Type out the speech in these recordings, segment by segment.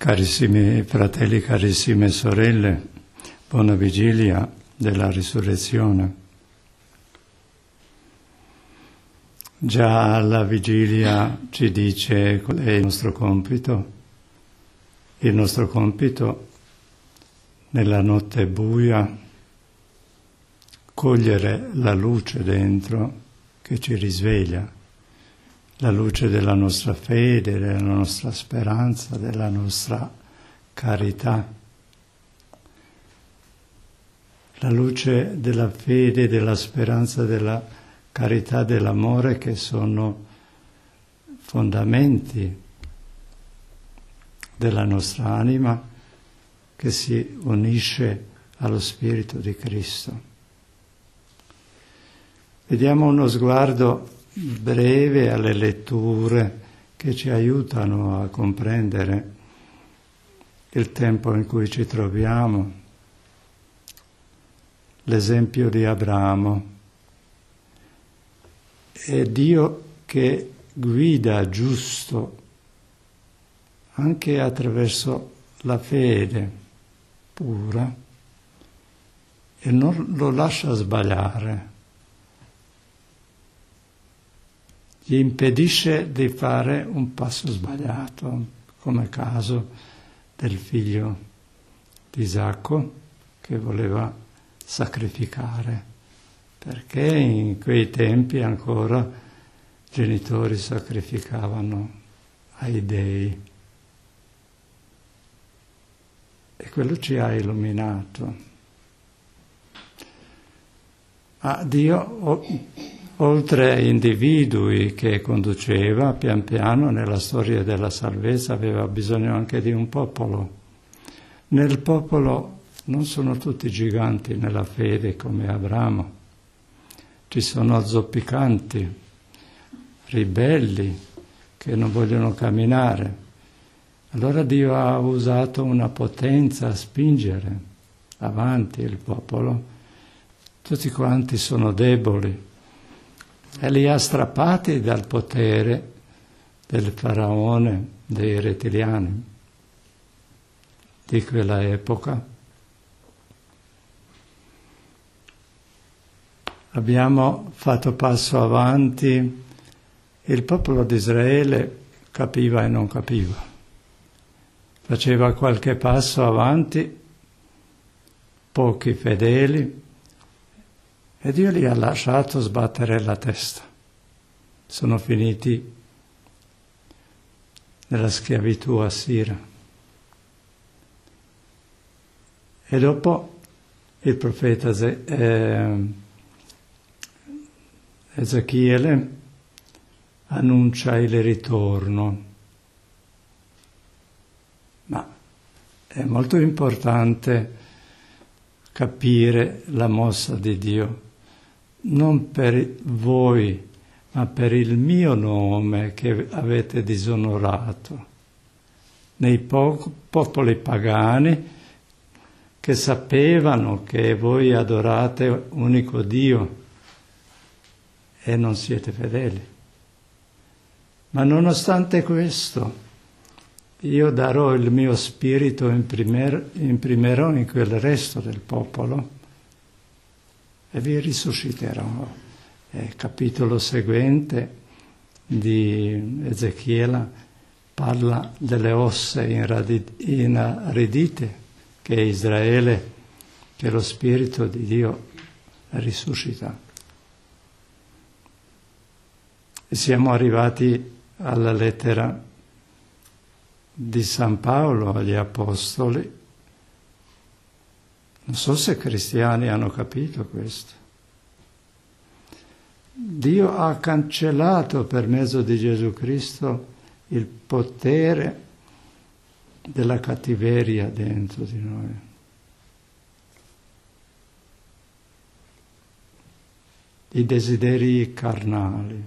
Carissimi fratelli, carissime sorelle, buona vigilia della risurrezione. Già la vigilia ci dice qual è il nostro compito. Il nostro compito nella notte buia, cogliere la luce dentro che ci risveglia, la luce della nostra fede, della nostra speranza, della nostra carità. La luce della fede, della speranza, della carità, dell'amore, che sono fondamenti della nostra anima che si unisce allo Spirito di Cristo. Vediamo uno sguardo breve alle letture che ci aiutano a comprendere il tempo in cui ci troviamo. L'esempio di Abramo. È Dio che guida giusto anche attraverso la fede pura e non lo lascia sbagliare. Gli impedisce di fare un passo sbagliato, come caso del figlio di Isacco che voleva sacrificare, perché in quei tempi ancora i genitori sacrificavano ai dei. E quello ci ha illuminato. Ma Dio, oltre ai individui che conduceva, pian piano nella storia della salvezza aveva bisogno anche di un popolo. Nel popolo non sono tutti giganti nella fede come Abramo. Ci sono zoppicanti, ribelli, che non vogliono camminare. Allora Dio ha usato una potenza a spingere avanti il popolo. Tutti quanti sono deboli e li ha strappati dal potere del faraone, dei rettiliani di quella epoca. Abbiamo fatto passo avanti, il popolo di Israele capiva e non capiva. Faceva qualche passo avanti, pochi fedeli, e Dio li ha lasciato sbattere la testa. Sono finiti nella schiavitù assira. E dopo il profeta Ezechiele annuncia il ritorno. Ma è molto importante capire la mossa di Dio, non per voi, ma per il mio nome che avete disonorato, nei popoli pagani che sapevano che voi adorate unico Dio e non siete fedeli. Ma nonostante questo, io darò il mio spirito, imprimerò in quel resto del popolo e vi risusciterò. Il capitolo seguente di Ezechiele parla delle ossa inaridite che Israele, che lo Spirito di Dio risuscita. E siamo arrivati alla lettera di San Paolo agli Apostoli. Non so se cristiani hanno capito questo. Dio ha cancellato per mezzo di Gesù Cristo il potere della cattiveria dentro di noi. I desideri carnali.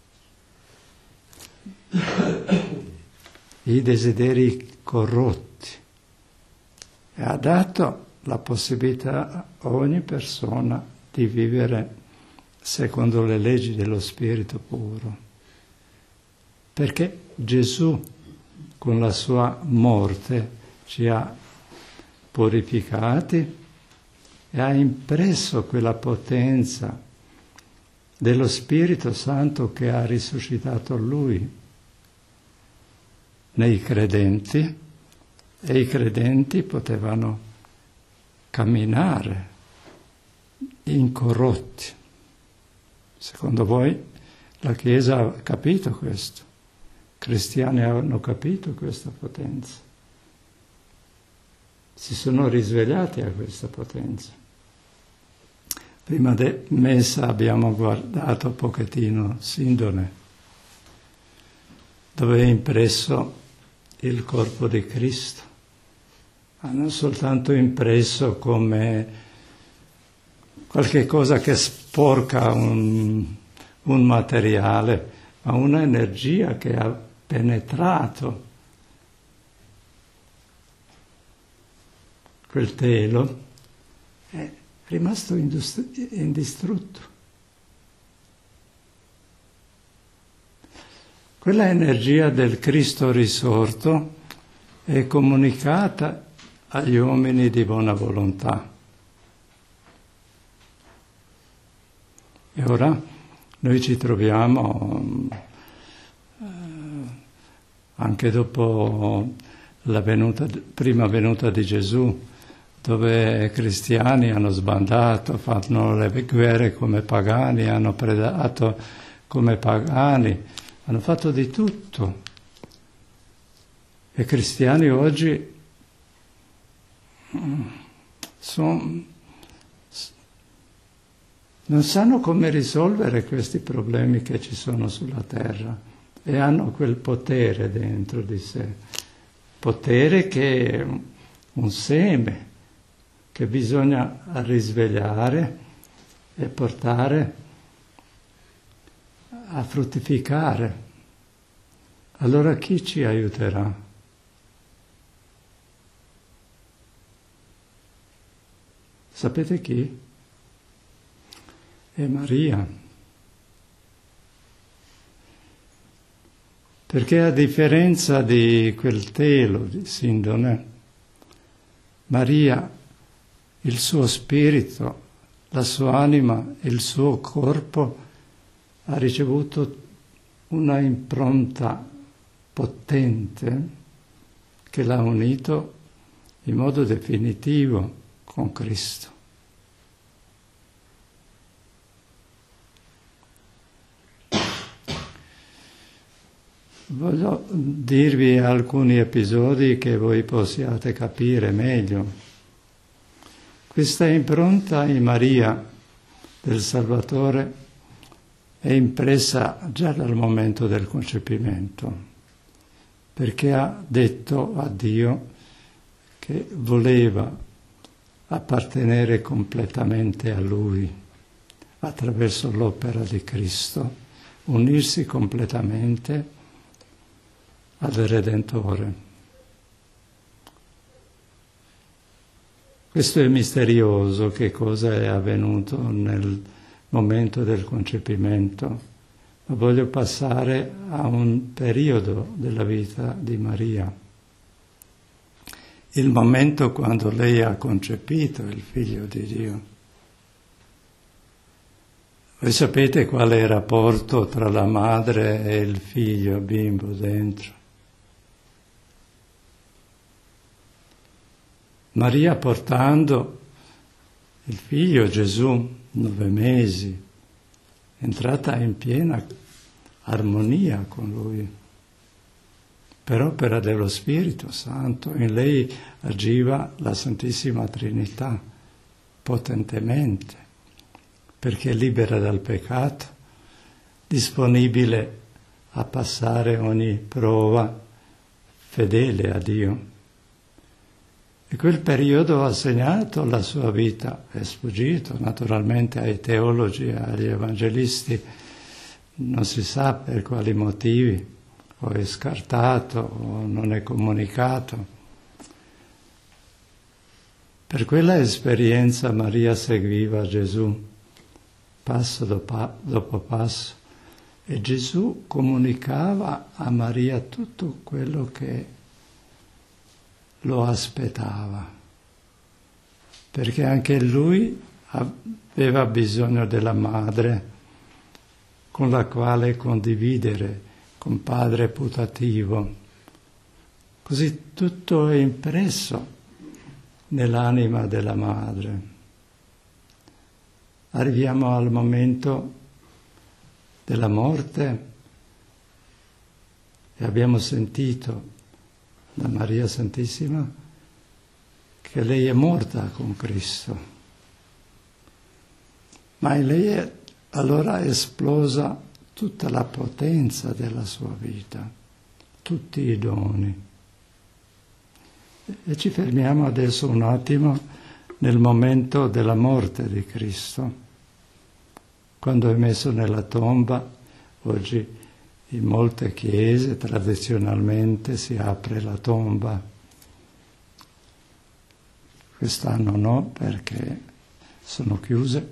I desideri corrotti, e ha dato la possibilità a ogni persona di vivere secondo le leggi dello Spirito puro, perché Gesù con la sua morte ci ha purificati e ha impresso quella potenza dello Spirito Santo che ha risuscitato Lui nei credenti, e i credenti potevano camminare incorrotti. Secondo voi la Chiesa ha capito questo? I cristiani hanno capito questa potenza. Si sono risvegliati a questa potenza. Prima di messa abbiamo guardato un pochettino Sindone, dove è impresso il corpo di Cristo. Ma non soltanto impresso come qualche cosa che sporca un materiale, ma un'energia che ha penetrato quel telo, è rimasto indistrutto. Quella energia del Cristo risorto è comunicata agli uomini di buona volontà. E ora noi ci troviamo anche dopo la prima venuta di Gesù, dove i cristiani hanno sbandato, fanno le guerre come pagani, hanno predato come pagani, hanno fatto di tutto. E i cristiani oggi non sanno come risolvere questi problemi che ci sono sulla terra e hanno quel potere dentro di sé, potere che è un seme che bisogna risvegliare e portare a fruttificare. Allora chi ci aiuterà? Sapete chi? È Maria. Perché a differenza di quel telo di Sindone, Maria, il suo spirito, la sua anima, il suo corpo ha ricevuto una impronta potente che l'ha unito in modo definitivo con Cristo. Voglio dirvi alcuni episodi che voi possiate capire meglio. Questa impronta in Maria del Salvatore è impressa già dal momento del concepimento, perché ha detto a Dio che voleva appartenere completamente a Lui attraverso l'opera di Cristo, unirsi completamente al Redentore. Questo è misterioso, che cosa è avvenuto nel momento del concepimento, ma voglio passare a un periodo della vita di Maria. Il momento quando lei ha concepito il Figlio di Dio. Voi sapete qual è il rapporto tra la madre e il figlio bimbo dentro. Maria portando il figlio Gesù, 9 mesi, è entrata in piena armonia con lui. Per opera dello Spirito Santo, in lei agiva la Santissima Trinità potentemente, perché è libera dal peccato, disponibile a passare ogni prova, fedele a Dio. E quel periodo ha segnato la sua vita, è sfuggito naturalmente ai teologi e agli evangelisti, non si sa per quali motivi, o è scartato o non è comunicato. Per quella esperienza Maria seguiva Gesù passo dopo passo E Gesù comunicava a Maria tutto quello che lo aspettava, perché anche lui aveva bisogno della madre con la quale condividere, con padre putativo. Così tutto è impresso nell'anima della madre. Arriviamo al momento della morte e abbiamo sentito da Maria Santissima che lei è morta con Cristo, ma in lei allora è esplosa tutta la potenza della sua vita, tutti i doni. E ci fermiamo adesso un attimo nel momento della morte di Cristo, quando è messo nella tomba. Oggi in molte chiese tradizionalmente si apre la tomba. Quest'anno no, perché sono chiuse.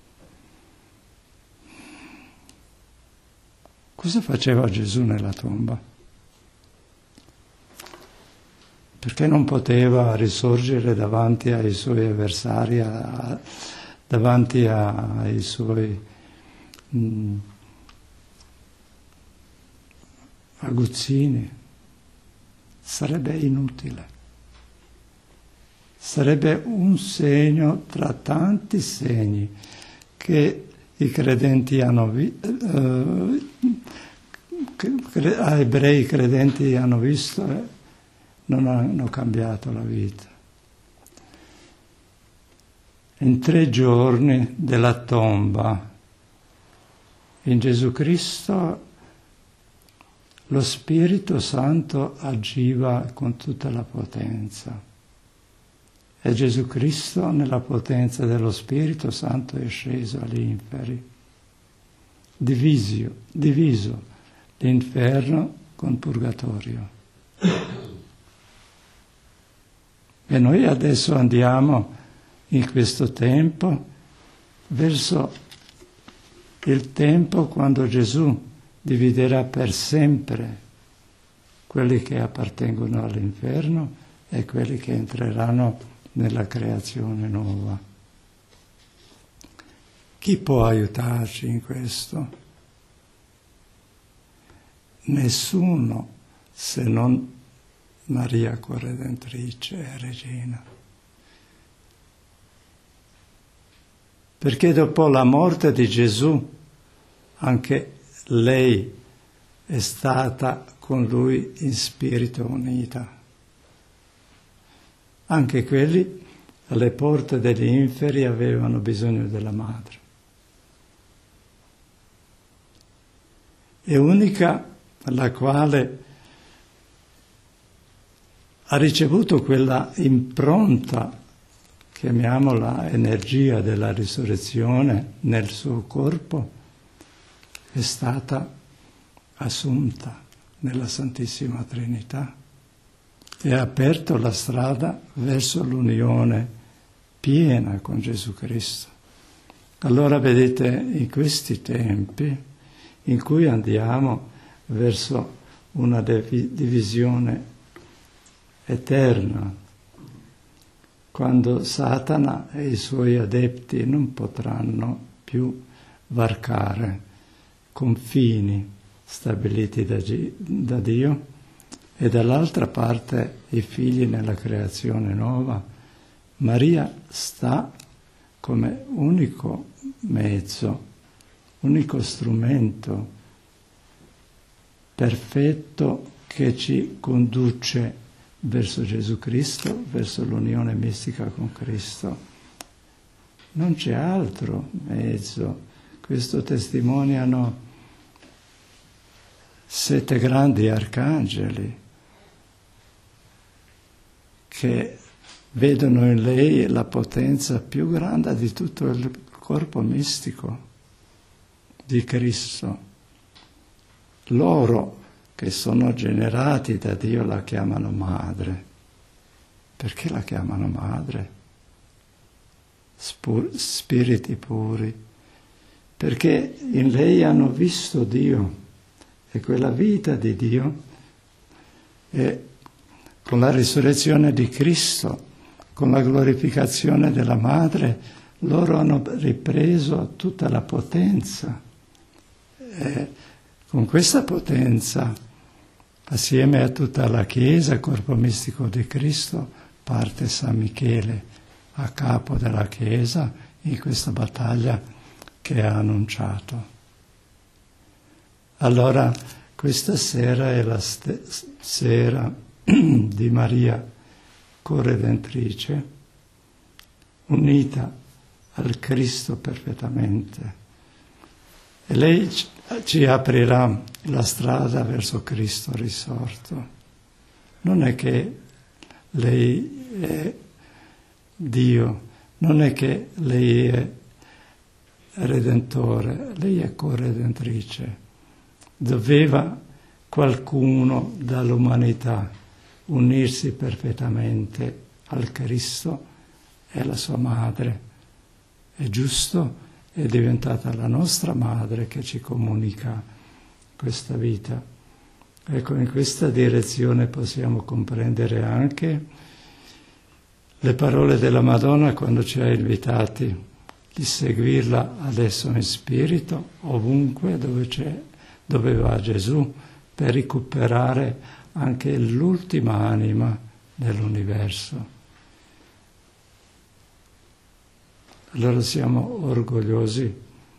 Cosa faceva Gesù nella tomba? Perché non poteva risorgere davanti ai suoi avversari, davanti ai suoi aguzzini? Sarebbe inutile. Sarebbe un segno tra tanti segni che i credenti ebrei credenti hanno visto e non hanno cambiato la vita. In 3 giorni della tomba, in Gesù Cristo, lo Spirito Santo agiva con tutta la potenza. E Gesù Cristo, nella potenza dello Spirito Santo, è sceso agli inferi, diviso l'inferno con purgatorio. E noi adesso andiamo in questo tempo verso il tempo quando Gesù dividerà per sempre quelli che appartengono all'inferno e quelli che entreranno nella creazione nuova. Chi può aiutarci in questo? Nessuno, se non Maria Corredentrice e Regina. Perché dopo la morte di Gesù anche lei è stata con lui in spirito unita. Anche quelli alle porte degli inferi avevano bisogno della madre. È unica la quale ha ricevuto quella impronta, chiamiamola energia della risurrezione, nel suo corpo, è stata assunta nella Santissima Trinità e ha aperto la strada verso l'unione piena con Gesù Cristo. Allora vedete, in questi tempi in cui andiamo verso una divisione eterna, quando Satana e i suoi adepti non potranno più varcare confini stabiliti da Dio, e dall'altra parte i figli nella creazione nuova, Maria sta come unico mezzo, unico strumento perfetto che ci conduce verso Gesù Cristo, verso l'unione mistica con Cristo. Non c'è altro mezzo. Questo testimoniano 7 grandi arcangeli che vedono in lei la potenza più grande di tutto il corpo mistico di Cristo. Loro che sono generati da Dio la chiamano madre. Perché la chiamano madre? Spiriti puri, perché in lei hanno visto Dio e quella vita di Dio, e con la risurrezione di Cristo, con la glorificazione della Madre, loro hanno ripreso tutta la potenza. E con questa potenza, assieme a tutta la Chiesa, corpo mistico di Cristo, parte San Michele a capo della Chiesa in questa battaglia che ha annunciato. Allora, questa sera è la sera di Maria corredentrice, unita al Cristo perfettamente. E lei ci aprirà la strada verso Cristo risorto. Non è che lei è Dio, non è che lei è Redentore, lei è corredentrice. Doveva qualcuno dall'umanità unirsi perfettamente al Cristo e alla sua madre. È giusto, è diventata la nostra madre che ci comunica questa vita. Ecco, in questa direzione possiamo comprendere anche le parole della Madonna quando ci ha invitati di seguirla adesso in spirito ovunque dove va Gesù, per recuperare anche l'ultima anima dell'universo. Allora siamo orgogliosi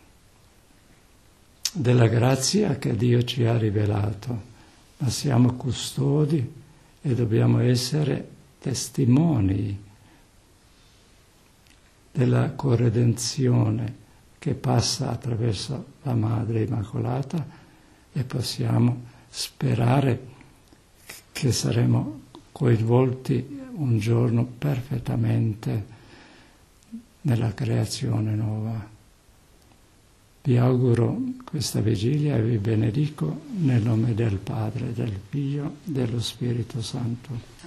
della grazia che Dio ci ha rivelato, ma siamo custodi e dobbiamo essere testimoni della corredenzione che passa attraverso la Madre Immacolata, e possiamo sperare che saremo coinvolti un giorno perfettamente nella creazione nuova. Vi auguro questa vigilia e vi benedico nel nome del Padre, del Figlio, dello Spirito Santo.